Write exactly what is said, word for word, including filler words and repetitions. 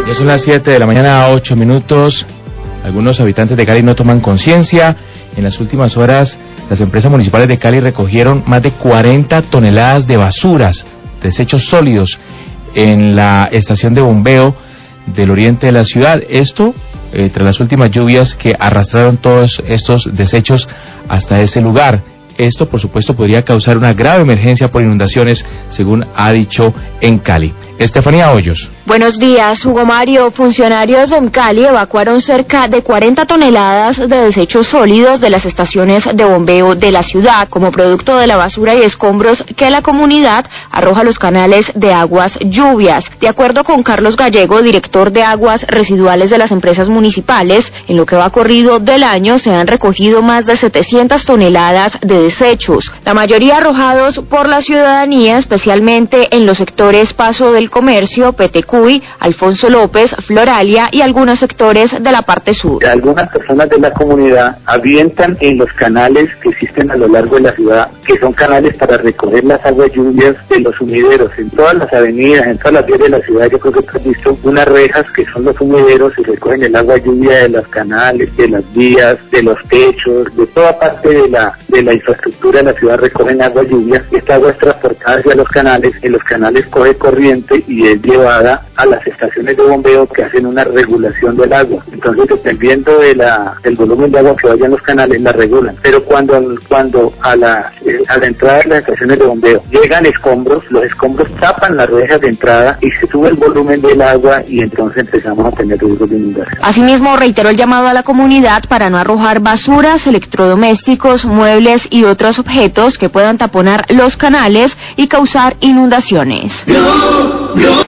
Ya son las siete de la mañana, ocho minutos. Algunos habitantes de Cali no toman conciencia. En las últimas horas, las empresas municipales de Cali recogieron más de cuarenta toneladas de basuras, desechos sólidos, en la estación de bombeo del oriente de la ciudad. Esto eh, tras las últimas lluvias que arrastraron todos estos desechos hasta ese lugar. Esto, por supuesto, podría causar una grave emergencia por inundaciones, según ha dicho en Cali. Estefanía Hoyos. Buenos días, Hugo Mario. Funcionarios en Cali evacuaron cerca de cuarenta toneladas de desechos sólidos de las estaciones de bombeo de la ciudad, como producto de la basura y escombros que la comunidad arroja a los canales de aguas lluvias. De acuerdo con Carlos Gallego, director de aguas residuales de las empresas municipales, en lo que va corrido del año se han recogido más de setecientas toneladas de desechos, la mayoría arrojados por la ciudadanía, especialmente en los sectores Paso del Comercio, Petecuy, Alfonso López, Floralia y algunos sectores de la parte sur. Algunas personas de la comunidad avientan en los canales que existen a lo largo de la ciudad, que son canales para recoger las aguas lluvias de los sumideros. En todas las avenidas, en todas las vías de la ciudad, yo creo que tú has visto unas rejas que son los sumideros y recogen el agua lluvia de los canales, de las vías, de los techos, de toda parte de la de la infraestructura de la ciudad recogen agua lluvia. Esta agua es transportada hacia los canales, en los canales coge corriente y es llevada a las estaciones de bombeo que hacen una regulación del agua. Entonces, dependiendo de la del volumen de agua que vaya en los canales, la regulan. Pero cuando cuando a la a la entrada de las estaciones de bombeo llegan escombros, los escombros tapan las rejas de entrada y se sube el volumen del agua y entonces empezamos a tener riesgos de inundación. Asimismo, reiteró el llamado a la comunidad para no arrojar basuras, electrodomésticos, muebles y otros objetos que puedan taponar los canales y causar inundaciones. No, no.